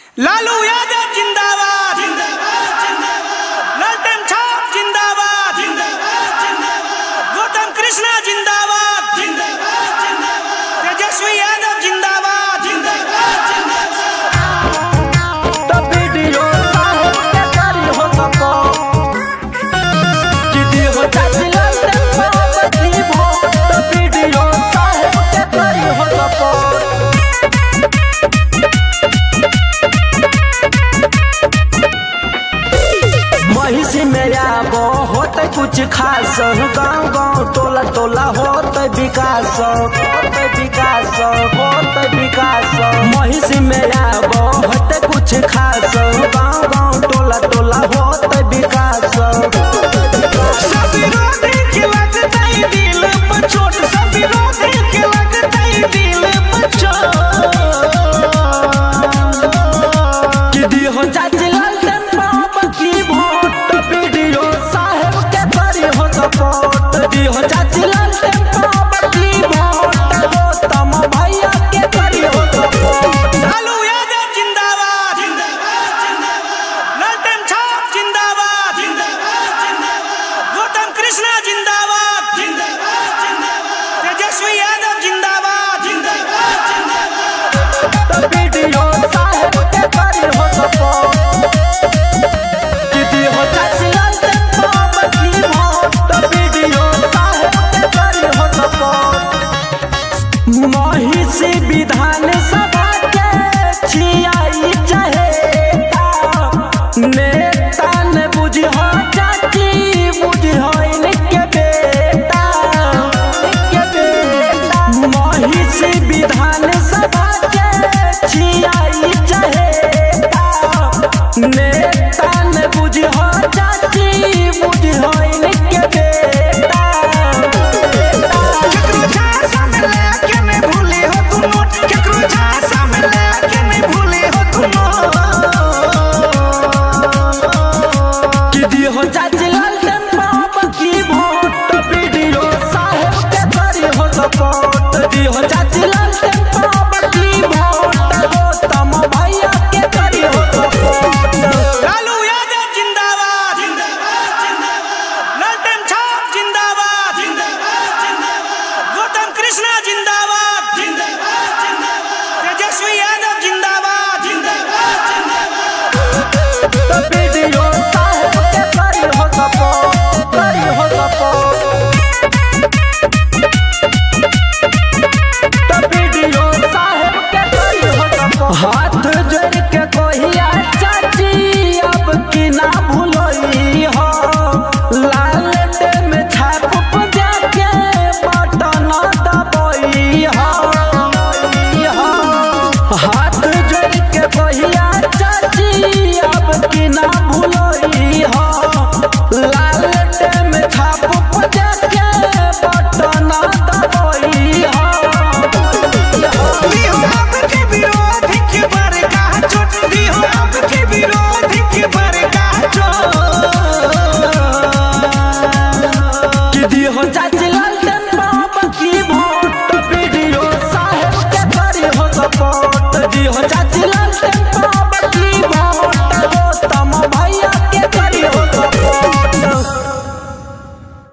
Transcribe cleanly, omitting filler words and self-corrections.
लालू यादव जिंदाबाद जिंदाबाद जिंदाबाद, लालटेन छाप जिंदाबाद जिंदाबाद जिंदाबाद, गौतम कृष्णा जिंदाबाद जिंदाबाद जिंदाबाद, तेजस्वी यादव जिंदाबाद जिंदाबाद जिंदाबाद। तो वीडियो साहब के करी हो सको जिदी हो चाची लालटेन बाबती भोट। तो वीडियो साहब के करी हो सको महिषी में आबो होते कुछ खास, गाँव गाँव टोला टोला होते विकास होते विकास होते विकास। महिषी में आबो होते कुछ खास, गाँव गाँव टोला टोला होते विकास। सब विरोधी के लगता ही दिल पर चोट, सब विरोधी के लगता ही दिल पर चोट। जिदी हो चाची लालटेन बाबती भोट। वीडियो साहब के करी हो सपोर्ट। दी हो चाची लालटेन बाबती भोट। गौतम भैया के करी हो सपोर्ट। लालू यादव जिंदाबाद जिंदाबाद जिंदाबाद, लालटेन छाप जिंदाबाद जिंदाबाद जिंदाबाद, गौतम कृष्णा जिंदाबाद जिंदाबाद जिंदाबाद, तेजस्वी यादव जिंदाबाद जिंदाबाद जिंदाबाद। तो वीडियो साहब के करी हो सपोर्ट। जिदी हो चाची लालटेन बाबती भोट। तो वीडियो साहब के करी हो सपोर्ट। महिषी विधान सभा के छियाई चाहे